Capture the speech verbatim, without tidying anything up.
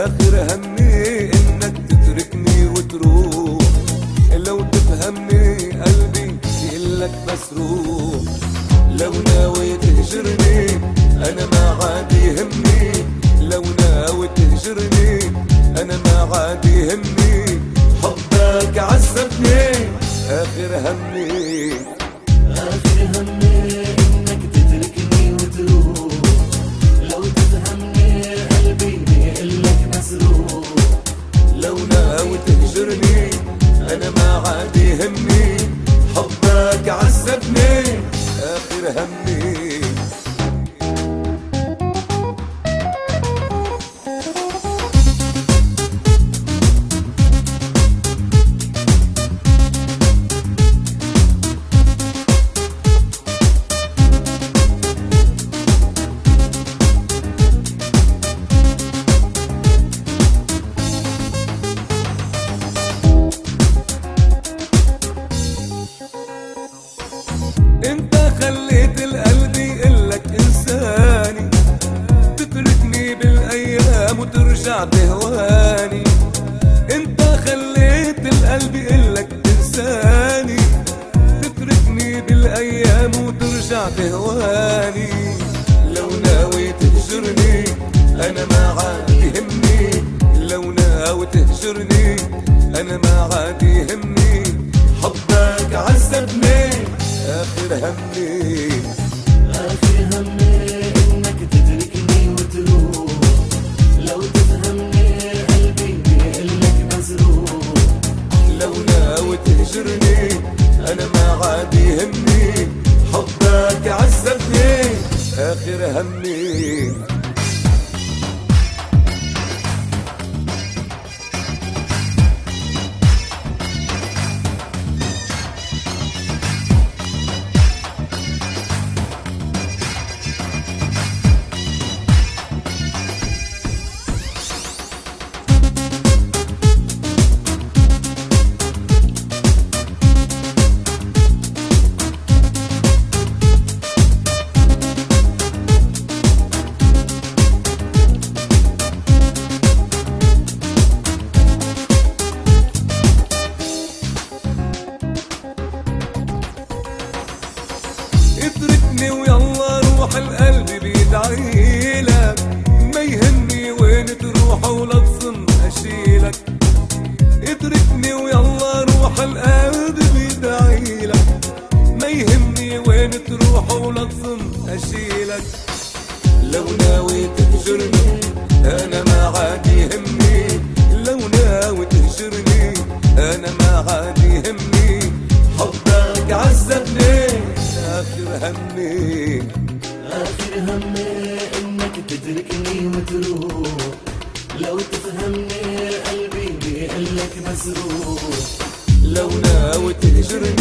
آخر همي إنك تتركني وتروح. لو تفهمني قلبي يقلك مسروق. لو ناوي تهجرني أنا ما عاد يهمني. لو ناوي تهجرني أنا ما عاد يهمني. حبك عذبني آخر همي. آخر همي إنك تتركني وتروح. لو تفهمني قلبي بيقلك مسروق. لو ناوي تهجرني أنا ما عاد يهمني. حبك عذبني آخر همي. انت خليت القلب يقلك انساني. تتركني بالايام وترجع تهواني. انت خليت القلب يقلك انساني. تتركني بالايام وترجع تهواني. لو ناوي تهجرني انا ما عاد يهمني. لو ناوي تهجرني انا ما عاد يهمني. حبك عذبني آخر همي. آخر همي إنك تتركني وتروح. لو تفهمني قلبي بيقلك مسروق. لو ناوي تهجرني أنا ما عاد يهمني. حبك عذبني آخر همي. اتركني ويلا روح القلب بيدعيلك. ما يهمني وين تروح ولا تصن اشيلك. اتركني ويلا روح القلب بيدعيلك. ما يهمني وين تروح ولا تصن اشيلك. لو ناوي تهجرني انا ما عاد يهمني. لو ناوي تهجرني انا ما عاد يهمني. حبك عذبني آخر همي. آخر همي إنك تتركني وتروح. لو تفهمني قلبي بيقلك مسروق. لو ناوي تهجرني